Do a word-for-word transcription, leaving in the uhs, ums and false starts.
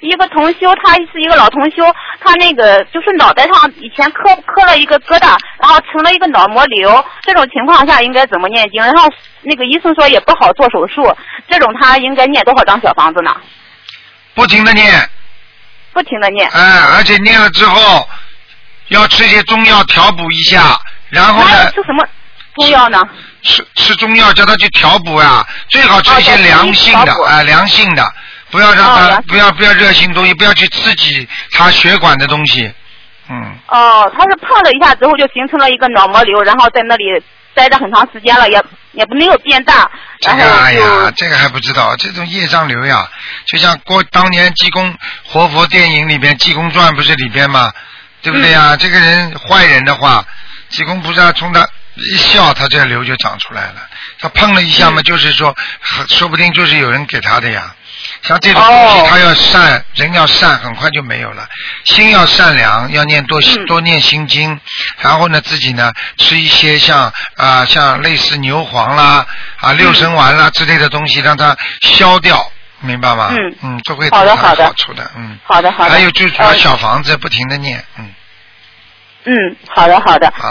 一个同修，他是一个老同修，他那个就是脑袋上以前磕磕了一个疙瘩，然后成了一个脑膜瘤，这种情况下应该怎么念经？然后那个医生说也不好做手术，这种他应该念多少张小房子呢？ 不停的念。 不停的念。 哎，而且念了之后要吃些中药调补一下，然后呢？ 吃什么中药呢？ 吃吃中药，叫他去调补啊，最好吃一些凉性的，啊、呃，凉性的，不要让他、哦、不要不要热性东西，不要去刺激他血管的东西，嗯。 哦，他是碰了一下之后就形成了一个脑膜瘤，然后在那里待着很长时间了，也也没有变大。 这个哎呀，这个还不知道，这种业障瘤呀，就像过当年济公活佛电影里边《济公传》不是里边吗？对不对呀、啊嗯？这个人坏人的话，济公菩萨冲他一笑，他这个瘤就长出来了。他碰了一下嘛，嗯、就是说，说不定就是有人给他的呀。像这种东西，他要善，哦、人要善，很快就没有了。心要善良，要念多、嗯、多念心经，然后呢，自己呢吃一些像啊、呃、像类似牛黄啦啊六神丸啦之类的东西，让它消掉。明白吗？ 嗯嗯，都会对他好处的，嗯。 好的好的。 还有就是把小房子不停的念，嗯。 嗯，好的好的。 好。